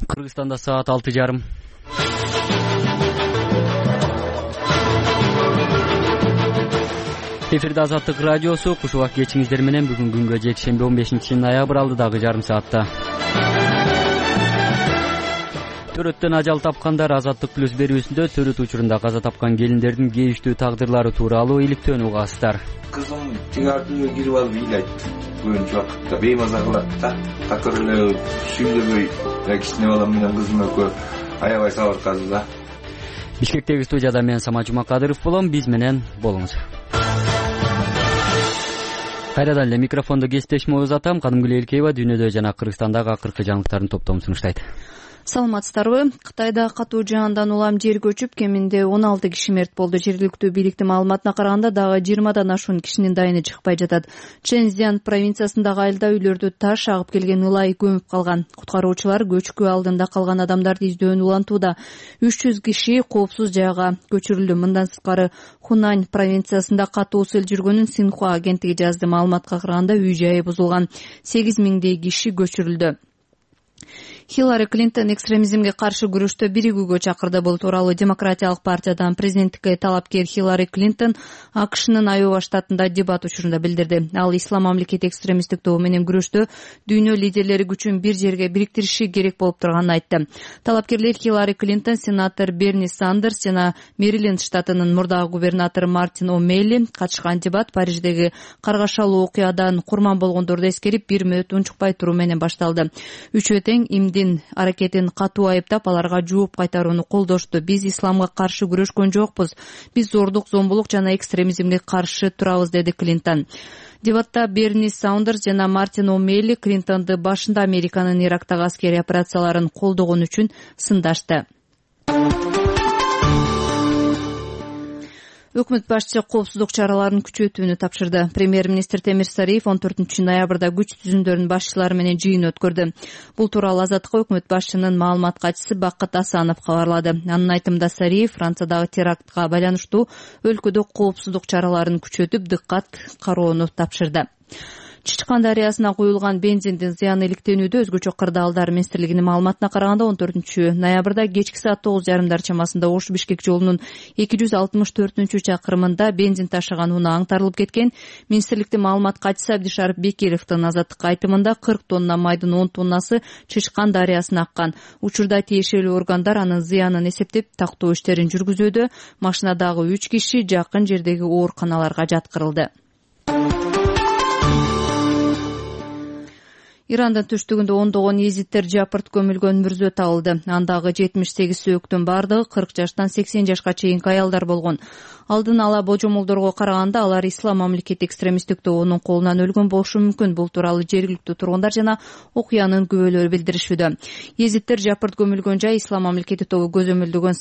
Кыргызстанда саат 6:30. Эфирде Азаттык радиосу. Куш убак кечиңиздер менен бүгүн күнгө жекшемби 15-ноябрь алдыдагы жарым саатта. Төрөттөн ажал тапкандар Азаттык плюс берүүсүндө төрөт учурунда каза тапкан келиндердин кейиштүү тагдырлары тууралуу иликтөөнү угасыздар. Кызым тигартыга кирип алып ыйлайт. Көбүнчө убакытта беймаза кылат да. Такыр эле сүйлөбөй, кичине балам менен кызым экөө аябай сабыркады да. Бишкектеги студияда мен Самат Жумакадыров болом. Биз менен болуңуз. Кайрадан эле микрофондо кесиптешим узатам. Кадымгүл Элкеева дүйнөдө жана Кыргызстандагы акыркы жаңылыктардын топтомун сунуштайт. Саламатсыздарбы? Кытайда катуу жаандан улам жер көчүп, кеминде 16 киши мерт болду. Жергиликтүү бийликтин маалыматына караганда дагы 20дан ашуун кишинин дайыны чыкпай жатат. Чэньцзян провинциясындагы айылда үйлөрдү таш агып келген ылай көмүп калган. Куткаруучулар көчкү алдында калган адамдарды издөөнү улантууда. 300 киши коопсуз жайга көчүрүлдү. Мындан сырткары Хунань провинциясында катуу сел жүргөнүн Синхуа агенттиги жазды. Маалыматка караганда үй жайы бузулган. 8000дей киши көчүрүлдү. Хиллари Клинтон экстремизмге каршы күрөштө биригүүгө чакырды. Бул тууралуу Демократиялык партиядан президенттикке талапкер Хиллари Клинтон АКШнын Айова штатында дебат учурунда билдирди. Ал ислам мамлекети экстремисттик тобу менен күрөштө дүйнө лидерлери күчүн бир жерге бириктириши керек болуп турганын айтты. Талапкерлер Хиллари Клинтон, сенатор Берни Сандерс жана Мэриленд штатынын мурдагы губернатору Мартин О'Мейли катышкан. Дебат Париждеги каргашалуу окуядан курман болгондорду эскерип 1 мүнөт унчукпай туруу менен башталды. Үчөө тең имдин аракетин катуу айыптап, аларга жооп кайтарууну колдошту. Биз исламга каршы күрөшкөн жокпуз. Биз зордук, зомбулук жана экстремизмге каршы турабыз, деди Клинтон. Дебатта Берни Сандерс жана Мартин О'Мейли Клинтонду башында Американын Ирактагы аскерий операцияларын колдогон үчүн сындашты. Өкмөт башчысы коопсуздук чараларын күчөтүүнү тапшырды. Премьер-министр Темир Сариев 14-ноябрда күч түзүмдөрүнүн башчылары менен жыйын өткөрдү. Бул тууралуу Азаттыкка өкмөт башчынын маалымат катчысы Бакыт Асанов кабарлады. Анын айтымында Сариев Франциядагы терактка байланыштуу өлкөдө коопсуздук чараларын күчөтүп, дыккат кароону тапшырды. Чычкан дарыясына куюлган бензиндин зыяны иликтенүүдө. Өзгөчө кырдаалдар министрлигинин маалыматына караганда 14-ноябрда кечки саат 9:30 чамасында Ош-Бишкек жолунун 264-чакырымында бензин ташыган унаа аңтарылып кеткен. Министрликтин маалымат катчысы Абдишарып Бекировдун Азаттыкка айтымында 40 тонна майдын 10 тоннасы Чычкан дарыясына аккан. Учурда тиешелүү органдар анын зыянын эсептеп тактоо иштерин жүргүзүүдө. Машинадагы 3 киши жакын жердеги ооруканаларга жаткырылды. Ирандын түштүгүндө ондогон езиттер жапырт көмүлгөн мүрзө табылды. Андагы 78 сөөктүн бардыгы 40 жаштан 80 жашка чейинки аялдар болгон. Алдын ала божомолдорго караганда алар ислам мамлекети экстремисттик тобунун колунан өлгөн болушу мүмкүн. Бул тууралуу жергиликтүү тургундар жана окуянын күбөлөрү билдиришүүдө. Езиттер жапырт көмүлгөн жай ислам мамлекети тобу көзөмөлдөгөн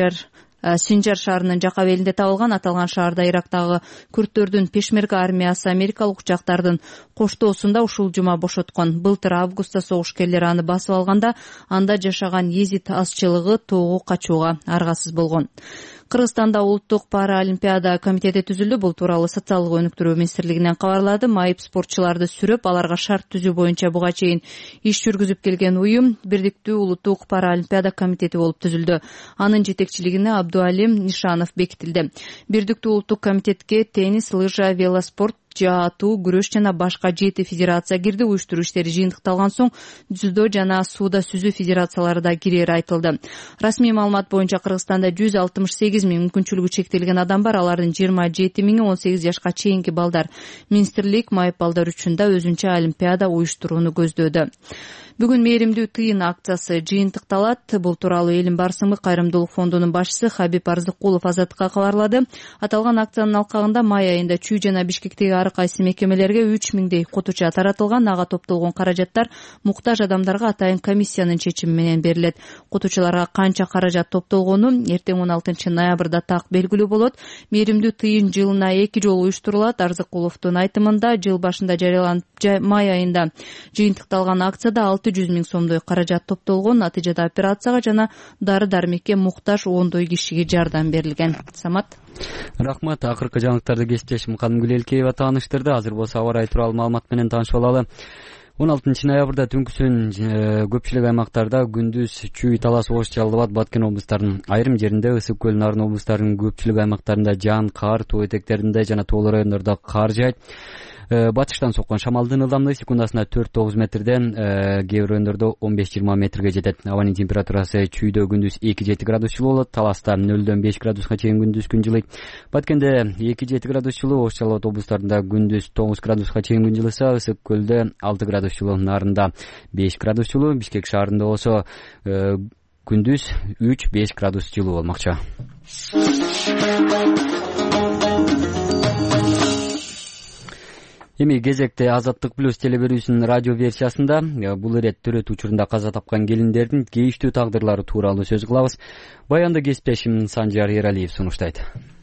Синжар шаарынын жака белинде табылган. Аталган шаарда Ирактагы күрттөрдүн пешмерга армиясы америкалык учактардын коштоосунда ушул жума бошоткон. Былтыр августта согушкерлер аны басып алганда анда жашаган езит азчылыгы тоого качууга аргасыз болгон. Кыргызстанда улуттук паралимпиада комитети түзүлдү. Бул тууралуу социалдык өнүктүрүү министрлигинен кабарлады. Майып спортчуларды сүрөп, аларга шарт түзүү боюнча буга чейин иш жүргүзүп келген уюм Бирдиктүү улуттук паралимпиада комитети болуп түзүлдү. Анын жетекчилигине Абдуалим Нишанов бекитилди. Бирдиктүү улуттук комитетке теннис, лыжа, велоспорт, жаатуу, күрөш жана башка 7 федерация кирди. Уюштуруу иштери жыйынтыкталган соң дзюдо жана сууда сүзүү федерациялары да кирери айтылды. Расмий маалымат боюнча Кыргызстанда 168 000 мүмкүнчүлүгү чектелген адам бар. Алардын 27 000-и 18 жашка чейинки балдар. Министрлик майып балдар үчүн да өзүнчө олимпиада уюштурууну көздөөдө. Бүгүн мээримдүү тыйын акциясы жыйынтыкталат. Бул тууралуу Элим Барсыңбык кайрымдуулук фондунун башчысы Хабиб Арзыкулов Азаттыкка кабарлады. Аталган акциянын алкагында май айында Чүй жана Бишкектеги ар кайсы мекемелерге 3000дей кутуча таратылган. Ага топтолгон каражаттар муктаж адамдарга атайын комиссиянын чечими менен берилет. Кутучуларга канча каражат топтолгону эртең 16-ноябрда так белгилүү болот. Мээримдүү тыйын жылына 2 жолу уюштурулат. Арзыкуловдун айтымында жыл башында жарыяланып май айында жыйынтыкталган акцияда 600 000 сомдой каражат топтолгон. Натыйжада операцияга жана дары-дармекке муктаж 10 кишиге жардам берилген. Самат. Рахмат. Акыркы жаңылыктарды кесиптешим Кадымгүл Элкеева тааныштырды. Азыр болсо аба ырайы тууралуу маалымат менен таанышып алалы. 16 ноябрда түнкүсүн көпчүлүк аймактарда күндүз Чүй, Талас, Ош, Жалал Абад, Баткен облустарынын айрым жеринде, Ысык көл, Нарын облустарынын көпчүлүк аймактарында жаан, кар, тоо этектеринде жана тоолор райондордо кар жаайт. Батыштан соккон шамалдын ылдамдыгы секундасына 4-9 метрден, кээ бир райондордо 15-20 метрге жетет. Абанын температурасы Чүйдө күндүз 2-7 градус жылуу болот, Таласта 0-5 градуска чейин күндүз күн жылыйт. Баткенде 2-7 градус жылуу, Ош, Жалал Абад облустарында күндүз 9 градуска чейин күн жылыса, Ысык көлдө 6 градус жылуу, Нарында 5 градус жылуу, Бишкек шаарында болсо күндүз 3-5 градус жылуу болмокчу. Эми кезекте Азаттык плюс телеберүүсүнүн радио версиясында бул ирет төрөт учурунда каза тапкан келиндердин кейиштүү тагдырлары тууралуу сөз кылабыз. Баянды кесиптешим Санжар Эралиев сунуштайт.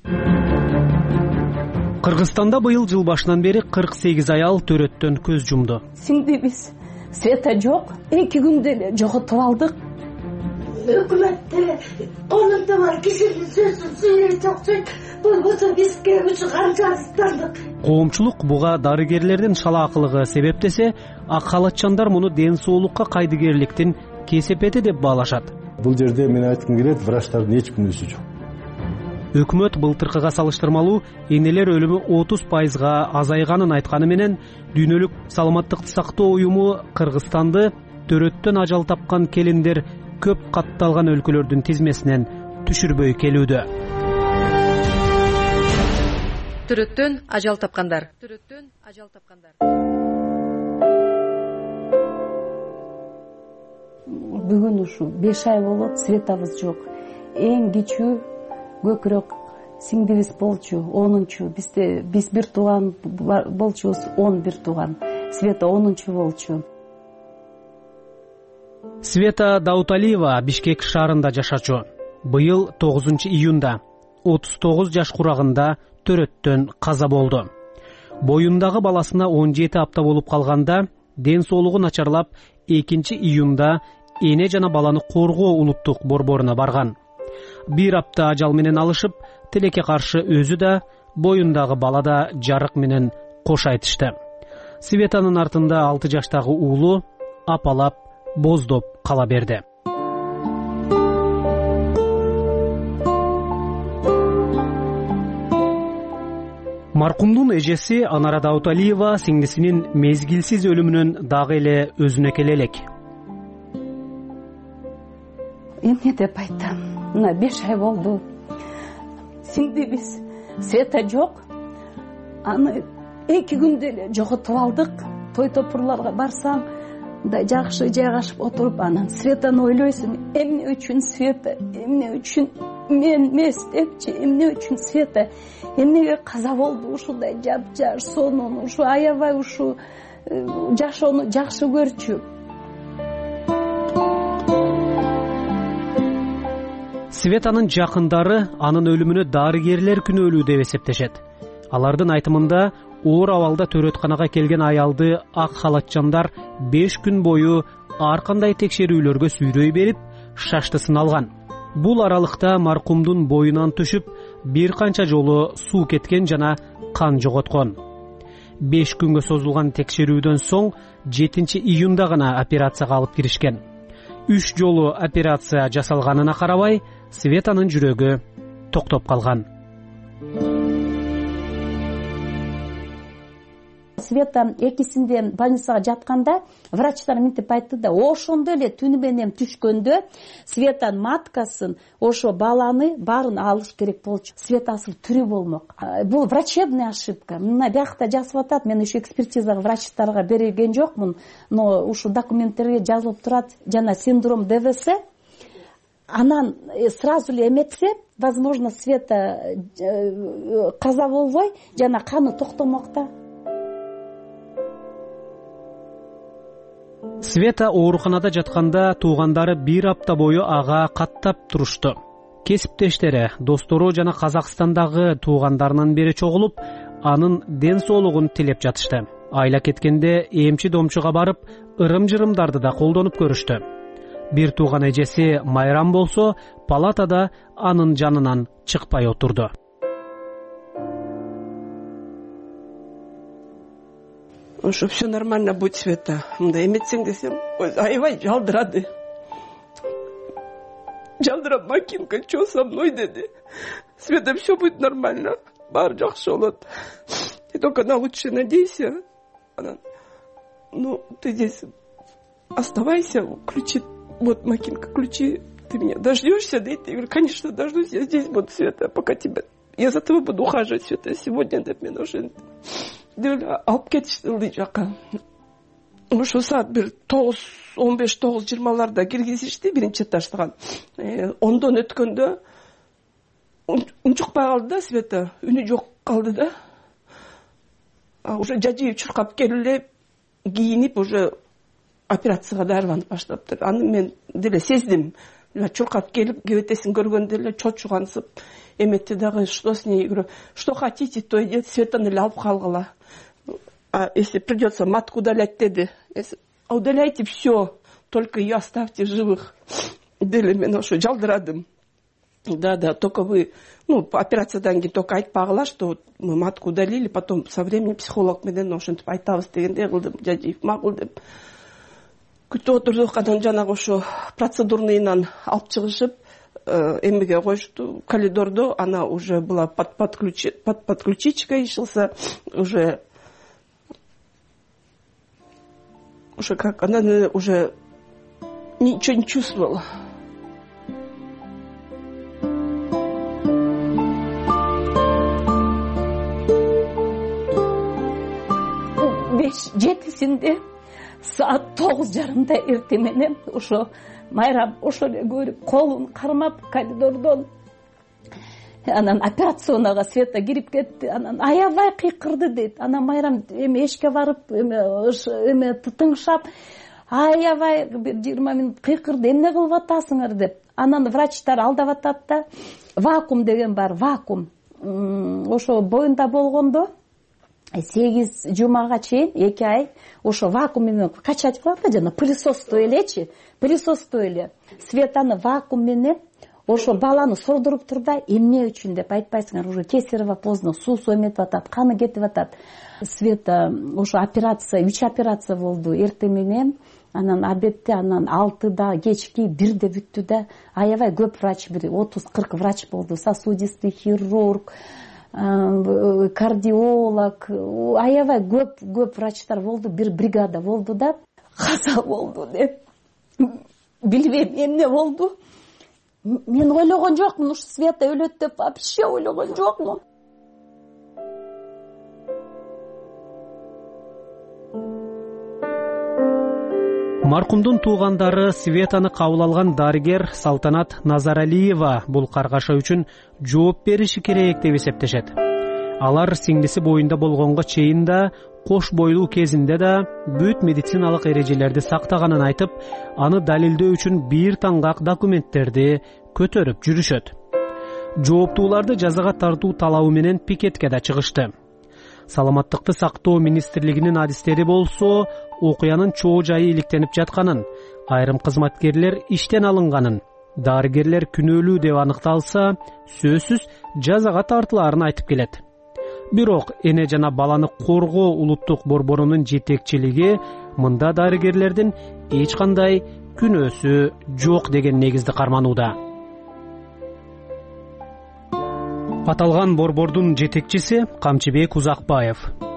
Кыргызстанда быйыл жыл башынан бери 48 аял төрөттөн көз жумду. Сиңдибиз Света жок, 2 күндө эле жоготуп алдык. Өкмөттө конунда бар кишинин сөзүн сүйлөйт окшойт. Болбосо бизге үчүн канчалык. Коомчулук буга дарыгерлердин шалаакылыгы себеп десе, ак халатчандар муну ден соолукка кайдыгерликтин кесепети деп баалашат. Бул жерде мен айткым келет, врачтардын эч күнөөсү жок. Өкмөт былтыркыга салыштырмалуу энелер өлүмү 30%га азайганын айтканы менен, дүйнөлүк саламаттыкты сактоо уюму Кыргызстанды төрөттөн ажал тапкан келиндер көп катталган өлкөлөрдүн тизмесинен түшүрбөй келүүдө. Төрөттөн ажал тапкандар. Бүгүн ушу 5 ай болот, Светабыз жок. Эң кичүү көкүрөк сиңдибиз болчу, 10-чу. Биз бир тууган болчубуз, 11 тууган. Света 10-чу болчу. Света Дауталиева Бишкек шаарында жашачу. Быйыл 9 июнда 39 жаш курагында төрөттөн каза болду. Боюндагы баласына 17 апта болуп калганда ден соолугу начарлап 2 июнда эне жана баланы коргоо улуттук борборуна барган. 1 апта ажал менен алышып, тилекке каршы өзү да, боюндагы бала да жарык менен кош айтышты. Светанын артында 6 жаштагы уулу апалап, боздоп кала берди. Маркумдун эжеси Анара Дауталиева сиңдисинин мезгилсиз өлүмүнөн дагы эле өзүнө келе элек. Эмне деп айтам? Мына 5 ай болду. Сиңдибиз Света жок. Аны 2 күндө эле жоготуп алдык. Той топурларга барсам, мындай жакшы жайгашып отуруп, анан Светаны ойлойсуң, эмне үчүн Света, эмне үчүн мен эмес депчи, эмне үчүн Света, эмнеге каза болду ушундай жапжар сонун, ушу аябай ушу жашоону жакшы көрчү. Светанын жакындары анын өлүмүнө дарыгерлер күнөөлүү деп эсептешет. Алардын айтымында оор абалда төрөтканага келген аялды ак халатчандар 5 күн бою ар кандай текшерүүлөргө сүйрөй берип, шаштысын алган. Бул аралыкта маркумдун боюнан түшүп, бир канча жолу суу кеткен жана кан жоготкон. 5 күнгө созулган текшерүүдөн соң 7 июнда гана операцияга алып киришкен. 3 жолу операция жасалганына карабай, Светанын жүрөгү токтоп калган. Света экисинде больницага жатканда врачтар мынтип айтты да, ошондо эле түнү менен түшкөндө Светанын маткасын, ошо баланы баарын алыш керек болчу. Светасы тирүү болмок. Бул врачебная ошибка. Мына биякта жазып атат, мен ушу экспертизага врачтарга берген жокмун, но ушу документтерге жазылып турат, жана синдром ДВС. Анан сразу эле эметсе, возможно, Света каза болбой, жана каны токтомокта. Света ооруканада жатканда туугандары 1 апта бою ага каттап турушту. Кесиптештери, достору жана Казакстандагы туугандарынын бери чогулуп, анын ден соолугун тилеп жатышты. Айла кеткенде эмчи-домчуга барып, ырым-жырымдарды да колдонуп көрүштү. Бир тууган эжеси Майрам болсо, палатада анын жанынан чыкпай отурду. Ошо все нормально будет, Света. Мындай эметсең десем, аябай жалдырады. Жалдырап, Макинка, что со мной, деди? Света, все будет нормально. Баары жакшы болот. Ты только на лучшее надейся. Она, ну, ты здесь оставайся, ключи. Вот, Макинка, ключи. Ты меня дождешься, да? Я говорю, конечно, дождусь. Я здесь буду, Света, пока тебя... Я за тобой буду ухаживать, Света. Сегодня деп мен уже... алып кетишти ылдый жака. Ошо саат 9:15-9:20 киргизишти биринчи этаждан. 10дон өткөндө үн чыкпай калды да, Света, үнү жок калды да. Уже Жажиев чуркап келип эле кийинип уже операцияга даярданып баштаптыр. Аны мен деле сездим. Чуркап келип кебетесин көргөндө эле чочугансып эметти дагы, что с ней, говорю, что хотите, то и делать, Светаны эле алып калгыла. А если придется матку удалять, деди, удаляйте все, только ее оставьте в живых. Дели мен ошо жалдырадым. Да, только вы, по операциядан кийин только айтпагыла, что мы матку удалили, потом со временем психолог менен ошентип айтабыз дегендей кылдым. Жажиев макул деп күтүп отурдук. Анан жанагы ошо процедурныйынан алып чыгышып эмеге коюшту коридордо. Она уже была под ключичкой, ишился уже как она уже ничего не чувствовала. Жетисинде саат 9:30 эртең менен ошо Майрам ошо эле көрүп, колун кармап коридордон анан операционага Света кирип кетти. Анан аябай кыйкырды дейт. Анан Майрам эшикке барып тыңшап аябай 20 мүнөт кыйкырды. Эмне кылып атасыңар деп. Анан врачтар алдап атат да. Вакуум деген бар, вакуум. Ошо боюнда болгондо 8 жумага чейин 2 ай ошо вакуум менен качать кылат да, жана пылесостой элечи, пылесостой эле. Светаны вакуум менен ошо баланы сордуруп тур да, эмне үчүн деп айтпайсыңар, уже кесарево поздно, суусу эметип атат, каны кетип атат. Света ошо операция, 3 операция болду эртең менен, анан обедте, анан 6да, кечки 1де бүттү да. Аябай көп врач, 30-40 врач болду, сосудистый хирург, кардиолог, аябай көп врачтар болду, бир бригада болду да. Каза болду деп билбейм эмне болду. Мен ойлогон жокмун, ушу Света өлөт деп вообще ойлогон жокмун. Маркумдун туугандары Светаны кабыл алган дарыгер Салтанат Назаралиева бул каргаша үчүн жооп бериши керек деп эсептешет. Алар сиңдиси боюнда болгонго чейин да, кош бойлуу кезинде да бүт медициналык эрежелерди сактаганын айтып, аны далилдөө үчүн бир таңгак документтерди көтөрүп жүрүшөт. Жооптууларды жазага тартуу талабы менен пикетке да чыгышты. Саламаттыкты сактоо министрлигинин адистери болсо, окуянын чоо жайы иликтенип жатканын, айрым кызматкерлер иштен алынганын, дарыгерлер күнөөлүү деп аныкталса, сөзсүз жазага тартылаарын айтып келет. Бирок эне жана баланы коргоо улуттук борборунун жетекчилиги мында дарыгерлердин эч кандай күнөөсү жок деген негизди карманууда. Аталган борбордун жетекчиси Камчыбек Узакбаев.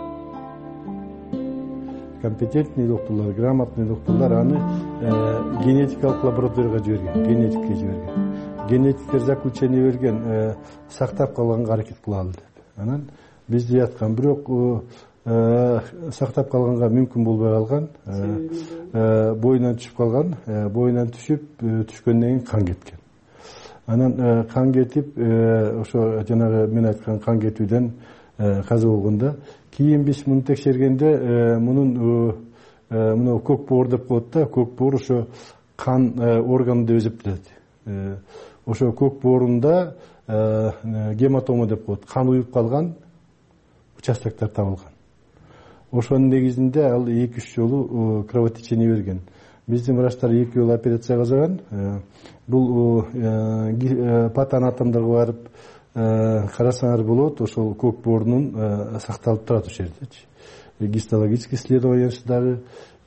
Компетентный доктурлар, грамотный доктурлар аны генетикалык лабораторияга жиберген, генетикке жиберген. Генетиктер заключение берген, сактап калганга аракет кылалы деп. Анан бизде яткан, бирок сактап калганга мүмкүн болбой калган, боюнан түшүп калган, боюнан түшкөндөн кийин кан кеткен. Анан кан кетип, ошо жанагы мен айткан кан кетүүдөн каза болгондо, кийин биз муну текшергенде муну көк боор деп коет да, көк боор ошо кан органы деп эсептелет. Ошо көк боорунда гематома деп коет, кан уюп калган участоктор табылган. Ошонун негизинде ал 2-3 жолу кровотечение берген. Биздин врачтар 2 жолу операция жасаган. Бул патоанатомдорго барып карасаңар болот, ошол көк боорунун сакталып турат ошол жерде. гистологический исследованиясы дагы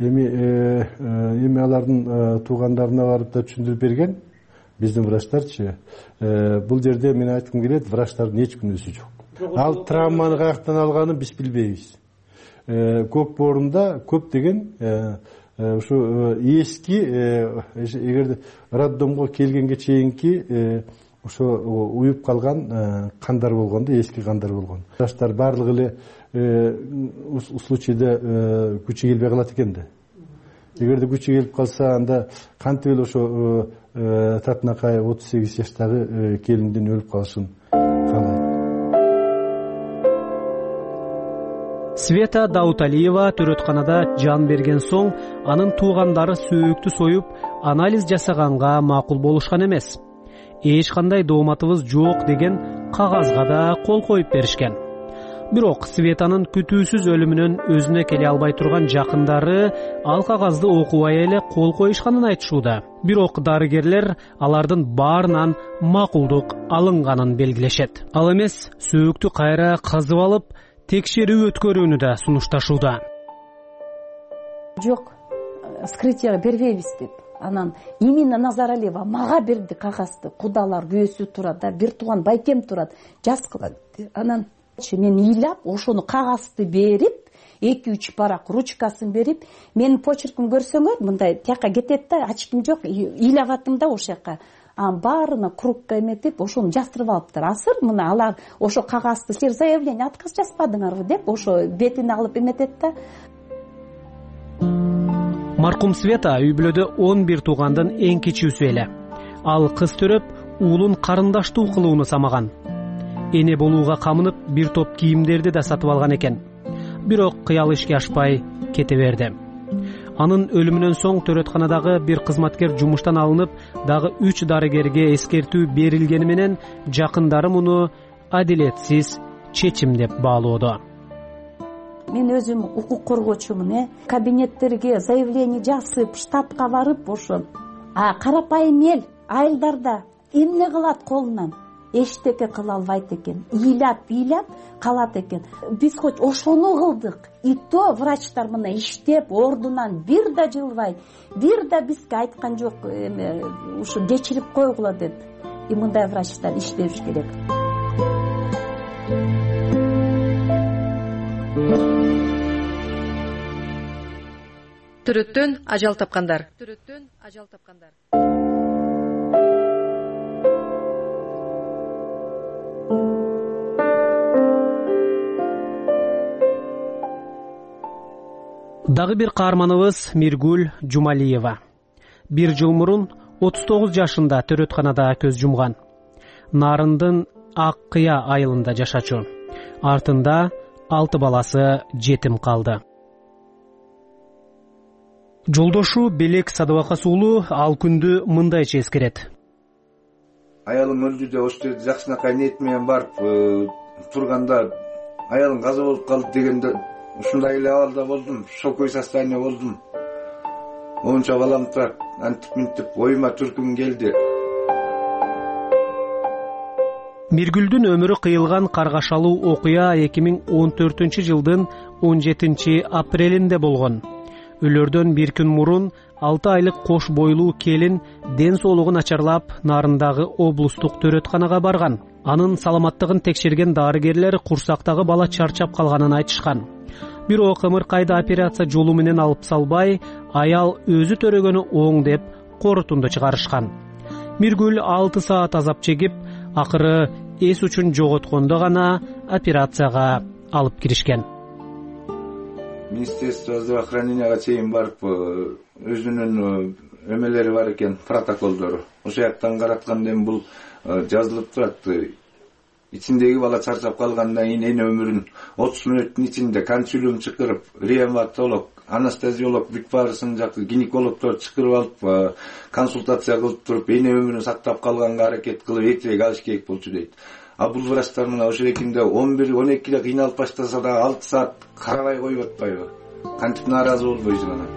эми алардын туугандарына барып да түшүндүрүп берген биздин врачтарчы. Бул жерде мен айткым келет, врачтардын эч күнөөсү жок. Ал травманы каяктан алганын биз билбейбиз. Көк боорунда көптөгөн ушу эски эгерде роддомго келгенге чейинки ошо уюп калган кандар болгондо, эски кандар болгон. Врачтар баардыгы эле случайда күчү келбей калат экен да. Эгерде күчү келип калса, анда кантип эле ошо татынакай 38 жаштагы келиндин өлүп калышын каалайт. Света Дауталиева төрөтканада жан берген соң, анын туугандары сөөктү союп, анализ жасаганга макул болушкан эмес. Эч кандай дооматыбыз жок деген кагазга да кол коюп беришкен. Бирок Светанын күтүүсүз өлүмүнөн өзүнө келе албай турган жакындары ал кагазды окубай эле кол коюшканын айтышууда. Бирок дарыгерлер алардын баарынан макулдук алынганын белгилешет. Ал эмес, сөөктү кайра казып алып, текшерүү өткөрүүнү да сунушташууда. Жок, вскрытияга бербейбиз деп. Анан именно Назаралиева мага берди кагазды. Кудалар күйөөсү турат да, бир тууган байкем турат, жаз кылат. Анан мен ыйлап, ошону кагазды берип, 2-3 барак ручкасын берип, менин почерким көрсөңөр, мындай тияка кетет да, ачкым жок, ыйлап аттым да ошол жака. Анын баарына крупка эметип, ошону жастырып алыптыр. Азыр мына алар ошо кагазды силер заявление отказ жазбадыңарбы деп, ошо бетине алып эметет да. Маркум Света үй бүлөдө 11 туугандын эң кичүүсү эле. Ал кыз төрөп, уулун карындаштуу кылууну самаган. Эне болууга камынып, бир топ кийимдерди да сатып алган экен. Бирок кыял ишке ашпай кете берди. Анын өлүмүнөн соң төрөтканадагы бир кызматкер жумуштан алынып, дагы 3 дарыгерге эскертүү берилгени менен жакындары муну адилетсиз чечим деп баалоодо. Мен өзүм укук коргоочумун, кабинеттерге заявление жазып, штабка барып, ошо карапайым эл айылдарда эмне кылат колунан? Эчтеке кыла албайт экен. Ыйлап калат экен. Биз хоть ошону кылдык. И то врачтар мына иштеп, ордунан бир да жылбай, бир да бизге айткан жок, ушу кечирип койгула деп. И мындай врачтар иштеш керек. Төрөттөн ажал тапкандар. Дагы бир каарманыбыз Миргүл Жумалиева. 1 жыл мурун 39 жашында төрөтканада көз жумган. Нарындын Ак Кыя айылында жашачу. Артында 6 баласы жетим калды. Жолдошу Белек Садыбакас уулу ал күндү мындайча эскерет. Аялым өлдү деп ошол жерде жакшынакай ниет менен барып турганда аялым каза болуп калды дегенде ушундай эле абалда болдум, шоковой состояние болдум. Онча балам турат, антип мынтип оюма түркүм келди. Миргүлдүн өмүрү кыйылган каргашалуу окуя 2014-жылдын 17 апрелинде болгон. Өлөрдөн бир күн мурун 6 айлык кош бойлуу келин ден соолугун начарлап Нарындагы облустук төрөтканага барган. Анын саламаттыгын текшерген дарыгерлер курсактагы бала чарчап калганын айтышкан. Бирок ымыркайда операция жолу менен алып салбай, аял өзү төрөгөнү оң деп корутунду чыгарышкан. Миргүл 6 саат азап чегип, акыры эс учун жоготкондо гана операцияга алып киришкен. Министерство здравоохраненияга чейин барып, өзүнүн өмелери бар экен, протоколдору. Ошол жактан караткандан бул жазылып турат. Ичиндеги бала чарчап калгандан кийин эне өмүрүн 30 мүнөттүн ичинде консилиум чакырып, реаниматолог, анестезиолог, бүт баарысын жакы гинекологдор чакырып алып, консультация кылып туруп, эне өмүрүн сактап калганга аракет кылып, эртерээк алыш керек болчу дейт. А бул врачтар мына ошол экинде 11-12 кыйналып баштаса да 6 саат карабай коюп атпайбы? Кантип нааразы болбойсуң анан?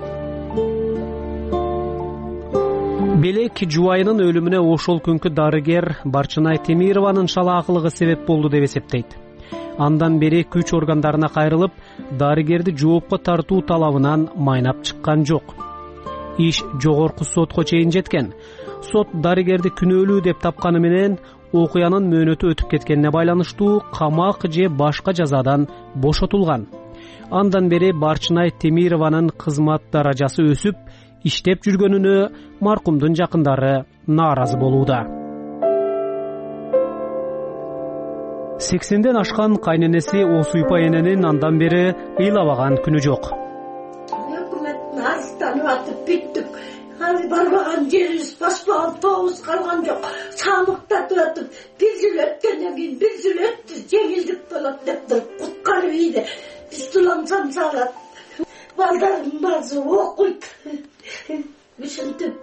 Белек жубайынын өлүмүнө ошол күнкү дарыгер Барчынай Темированын шала акылыгы себеп болду деп эсептейт. Андан бери күч органдарына кайрылып, дарыгерди жоопко тартуу талабынан майнап чыккан жок. Иш жогорку сотко чейин жеткен. Сот дарыгерди күнөөлүү деп тапканы менен окуянын мөөнөтү өтүп кеткенине байланыштуу камак же башка жазадан бошотулган. Андан бери Барчынай Темированын кызмат даражасы өсүп, иштеп жүргөнүнө маркумдун жакындары нааразы болууда. 80ден ашкан кайненеси Осуйпа эненин андан бери ыйлабаган күнү жок. Өкмөттүн арызданып атып бүттүк. Аны барбаган жерибиз, баспаган тообуз калган жок. Самыктатып атып, бир жыл өткөндөн кийин бир жыл өттү, жеңилдик болот деп туруп куткарып ийди. Биз тулансам салат. Балдардын баасы окуйт. Ушинтип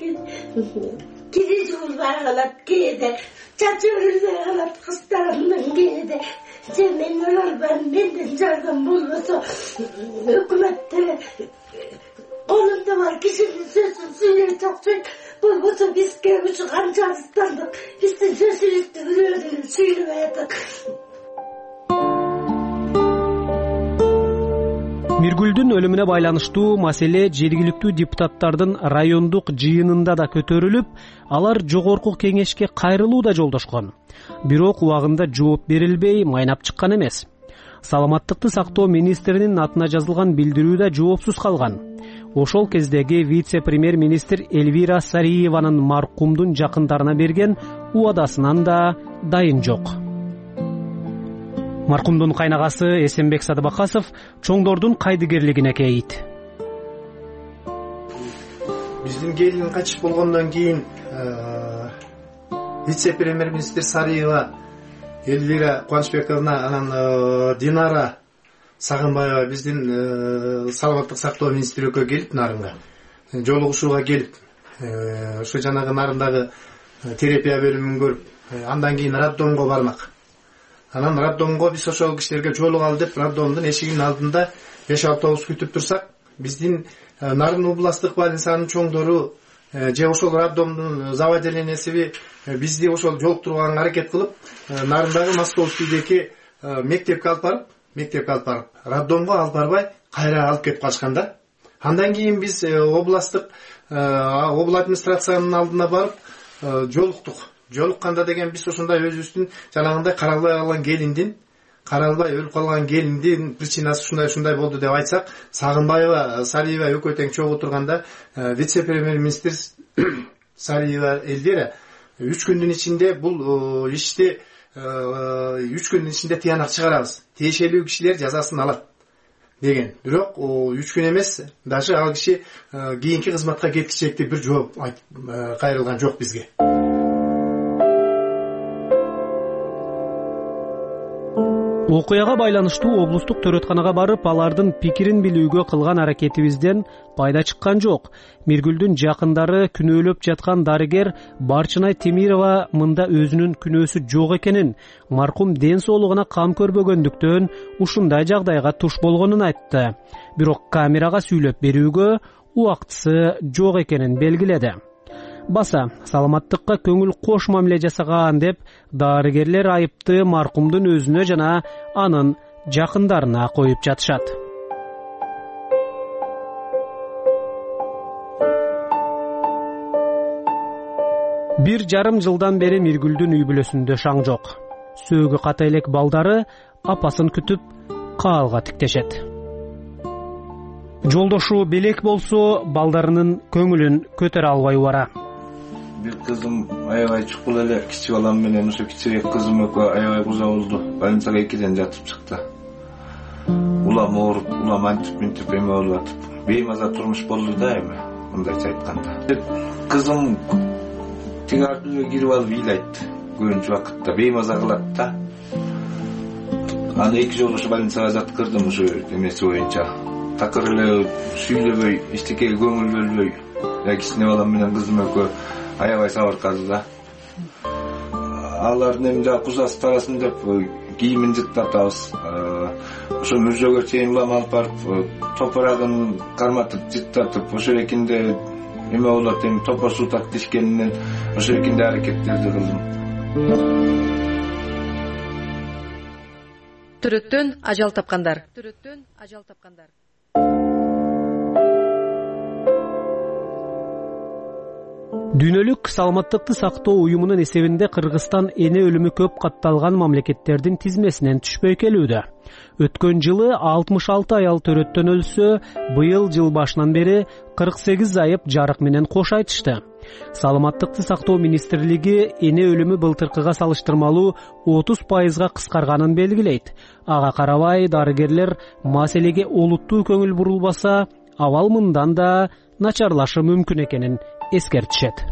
кириз булбай калат кээде, чачы өрүлбөй калат кыздарымдын кээде. Мен өлөрмөн, менден жардам болбосо өкмөттө колунда бар кишинин сөзүн сүйлөп чокчойт. Болбосо бизге ушу канча арыздандык, биздин сөзүбүздү бирөө сүйлөбөй атат. Миргүлдүн өлүмүнө байланыштуу маселе жергиликтүү депутаттардын райондук жыйынында да көтөрүлүп, алар жогорку кеңешке кайрылуу да жолдошкон. Бирок убагында жооп берилбей майнап чыккан эмес. Саламаттыкты сактоо министринин атына жазылган билдирүү да жоопсуз калган. Ошол кездеги вице-премьер-министр Эльвира Сариеванын маркумдун жакындарына берген убадасынан да дайын жок. Маркумдун кайнагасы Эсенбек Садыбакасов чоңдордун кайдыгерлигине кейит. Биздин келин качып болгондон кийин вице-премьер-министр Сариева, Эльвира Кубанычбековна, анан Динара Сагынбаева биздин саламаттык сактоо министрликке келип, нарынга жолугушууга келип, ошо жанагы нарындагы терапия бөлүмүн көрүп, андан кийин роддомго бармак. Анан роддомго биз ошол кишилерге жолугалы деп роддомдун эшигинин алдында 5 автобус күтүп турсак, биздин Нарын областтык больницанын чоңдору же ошол роддомдун заводеленеси бизди ошол жолуктурганга аракет кылып, Нарындагы Московскийдеги мектепке алып барып, роддомго алып барбай кайра алып кетип калышканда. Андан кийин биз областтык обл администрациянын алдына барып жолуктук. Жолукканда деген биз ошондой өзүбүздүн жанагындай каралбай өлүп калган келиндин причинасы ушундай болду деп айтсак, Сагынбаева, Сариева экөө тең чогуу турганда вице-премьер-министр Сариева Эльвира 3 күндүн ичинде бул ишти 3 күндүн ичинде тыянак чыгарабыз. Тиешелүү кишилер жазасын алат деген. Бирок 3 күн эмес, даже ал киши кийинки кызматка кеткичекти бир жооп кайрылган жок бизге. Окуяга байланыштуу облустук төрөтканага барып, алардын пикирин билүүгө кылган аракетибизден пайда чыккан жок. Миргүлдүн жакындары күнөөлөп жаткан дарыгер Барчынай Темирова мында өзүнүн күнөөсү жок экенин, маркум ден соолугуна кам көрбөгөндүктөн ушундай жагдайга туш болгонун айтты. Бирок камерага сүйлөп берүүгө убактысы жок экенин белгиледи. Баса саламаттыкка көңүл кош мамиле жасаган деп дарыгерлер айыпты маркумдун өзүнө жана анын жакындарына коюп жатышат. Бир жарым жылдан бери Миргүлдүн үй бүлөсүндө шаң жок. Сөөгү ката элек балдары апасын күтүп каалга тиктешет. Жолдошу белек болсо балдарынын көңүлүн көтөрө албай бара. Бир кызым аябай чукул эле, кичи балам менен ошо кичирээк кызым экөө аябай куза болду. Больницага 2ден жатып чыкты. Улам ооруп, улам антип эме болуп атып, беймаза турмуш болду да эми, мындайча айтканда. Кызым тиги артыбызга кирип алып ыйлайт. Көбүнчө убакытта беймаза кылат да. Аны 2 жолу ошо больницага жаткырдым ошо эмеси боюнча. Такыр эле сүйлөбөй, эчтекеге көңүл бөлбөй, кичине балам менен кызым экөө аябай сабыркады да. Алардын эми жа кузасы тарасын деп кийимин жыттатабыз. Ошо мүрзөгө чейин улам алып барып, топурагын карматып жыттатып, ошо эркинде эме болот, эми топор сутак тишкенинен ошо 2 эркинде аракеттерди кылдым. Төрөттөн ажал тапкандар. Дүйнөлүк саламаттыкты сактоо уюмунун эсебинде Кыргызстан эне өлүмү көп катталган мамлекеттердин тизмесинен түшпөй келүүдө. Өткөн жылы 66 аял төрөттөн өлсө, быйыл жыл башынан бери 48 зайып жарык менен кош айтышты. Саламаттыкты сактоо министрлиги эне өлүмү былтыркыга салыштырмалуу 30% кыскарганын белгилейт. Ага карабай дарыгерлер маселеге олуттуу көңүл бурулбаса, абал мындан да начарлашы мүмкүн экенин эскертишет.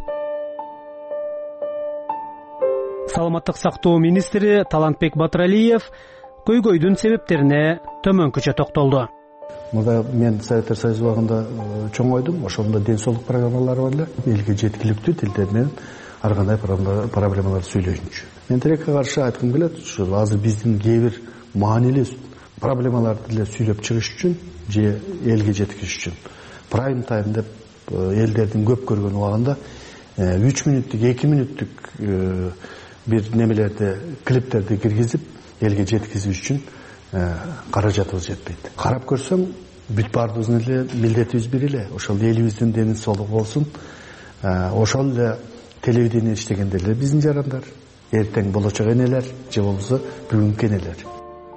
Саламаттык сактоо министри Талантбек Батыралиев көйгөйдүн себептерине төмөнкүчө токтолду. Мында мен Советтер Союзу убагында чоң ойдум, ошондо ден соолук программалары бар эле. Элге жеткиликтүү тилдер менен ар кандай проблемаларды сүйлөйүнчү. Мен тилекке каршы айткым келет, ушул азыр биздин кээ бир маанилүү проблемаларды эле сүйлөп чыгыш үчүн же элге жеткизиш үчүн прайм тайм деп элдердин көп көргөн убагында 3 мүнөттүк, 2 мүнөттүк бир немелерди, клиптерди киргизип элге жеткизиш үчүн каражатыбыз жетпейт. Карап көрсөм, бүт баардыгыбыздын эле милдетибиз бир эле. Ошол элибиздин дени соолугу болсун. Ошол эле телевидение иштегенде эле биздин жарандар, эртең болочок энелер же болбосо бүгүнкү энелер.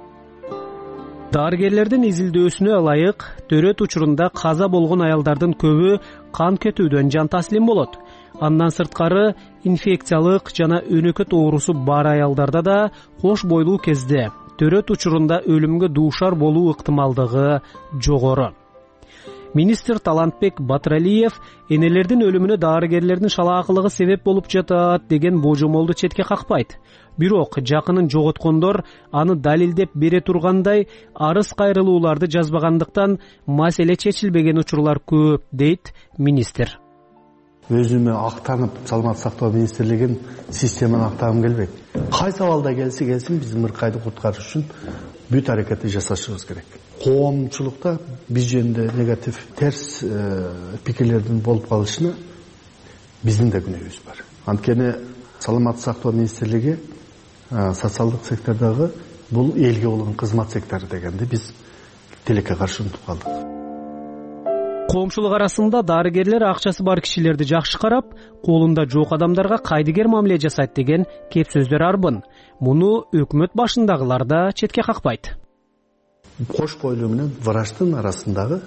Дарыгерлердин изилдөөсүнө ылайык, төрөт учурунда каза болгон аялдардын көбү кан кетүүдөн жан таслим болот. Андан сырткары инфекциялык жана өнөкөт оорусу бар аялдарда да кош бойлуу кезде төрөт учурунда өлүмгө дуушар болуу ыктымалдыгы жогору. Министр Талантбек Батыралиев энелердин өлүмүнө дарыгерлердин шалаакылыгы себеп болуп жатат деген божомолду четке какпайт. Бирок жакынын жоготкондор аны далилдеп бере тургандай арыз кайрылууларды жазбагандыктан маселе чечилбеген учурлар көп, дейт министр. Өзүмө актанып, саламаттык сактоо министрлигин системаны актагым келбейт. Кайсы абалда келсин, биздин ыркайды куткарыш үчүн бүт аракетти жасашыбыз керек. Коомчулукта биз жөнүндө негатив, терс пикирлердин болуп калышына биздин да күнөөбүз бар. Анткени саламаттык сактоо министрлиги социалдык сектордогу бул элге болгон кызмат сектору дегенди биз тилекке каршы унутуп калдык. Коомчулук арасында дарыгерлер акчасы бар кишилерди жакшы карап, колунда жок адамдарга кайдыгер мамиле жасайт деген кеп сөздөр арбын. Муну өкмөт башындагылар да четке какпайт. Кош бойлуу менен врачтын арасындагы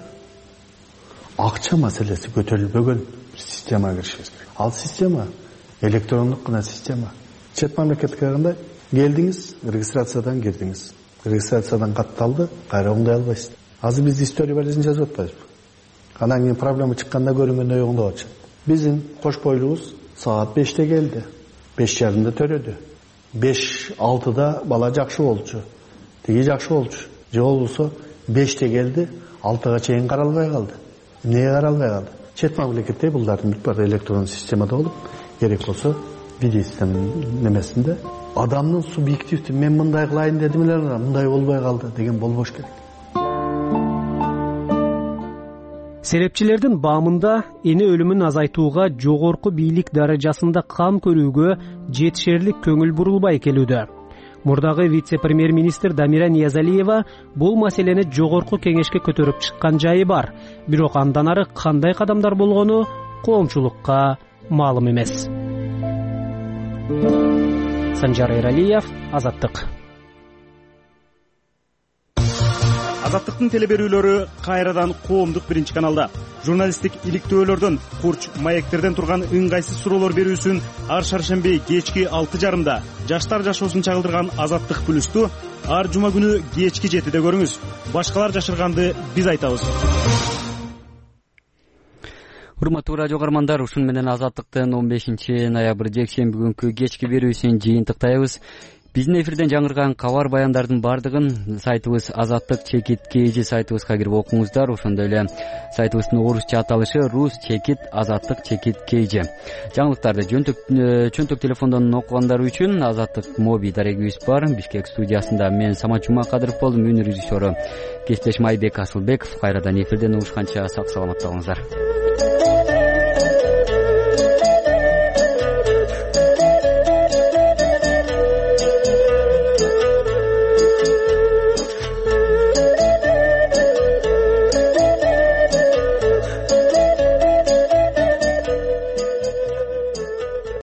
акча маселеси көтөрүлбөгөн системага киришибиз керек. Ал система электрондук гана система. Чет мамлекетке караганда келдиңиз, регистрациядан кирдиңиз. Регистрациядан катталды, кайра оңдой албайсыз. Азыр биз история балесин жазып атпайбызбы? Анан кийин проблема чыкканда көрүнгөндөй оңдоп атышат. Биздин кош бойлуубуз саат 5-те келди. 5:30 төрөдү. 5-6-да бала жакшы болчу. Тиги жакшы болчу. Же болбосо 5-те келди, 6-га чейин каралбай калды. Эмнеге каралбай калды? Чет мамлекетте булардын бүт баары электрон системада болуп, керек болсо видео системанын немесинде адамдын субъективдүү мен мындай кылайын дедим эле, мындай болбой калды деген болбош керек. Серепчилердин баамында эне өлүмүн азайтууга жогорку бийлик даражасында кам көрүүгө жетишерлик көңүл бурулбай келүүдө. Мурдагы вице-премьер-министр Дамира Ниязалиева бул маселени жогорку кеңешке көтөрүп чыккан жайы бар. Бирок андан ары кандай кадамдар болгону коомчулукка маалым эмес. Санжар Эралиев, Азаттык. Азаттыктын телеберүүлөрү кайрадан коомдук биринчи каналда. Журналисттик иликтөөлөрдөн, курч маектерден турган ыңгайсыз суроолор берүүсүн ар шаршемби кечки 6:30 жаштар жашоосун чагылдырган Азаттык плюсту ар жума күнү кечки 7-де көрүңүз. Башкалар жашырганды биз айтабыз. Урматтуу радио каармандар, ушун менен Азаттыктын 15-ноябрь жекшемби күнкү кечки берүүсүн жыйынтыктайбыз. Биздин эфирден жаңырган кабар баяндардын бардыгын сайтыбыз azattik.kg сайтыбызга кирип окуңуздар. Ошондой эле сайтыбыздын орусча аталышы rus.azattik.kg. Жаңылыктарды чөнтөк телефондон окугандар үчүн Азаттык моби дарегибиз бар. Бишкек студиясында мен Самат Жумакадыров болдум, үнү режиссеру кесиптешим Айбек Асылбеков. Кайрадан эфирден угушканча сак саламатта болуңуздар.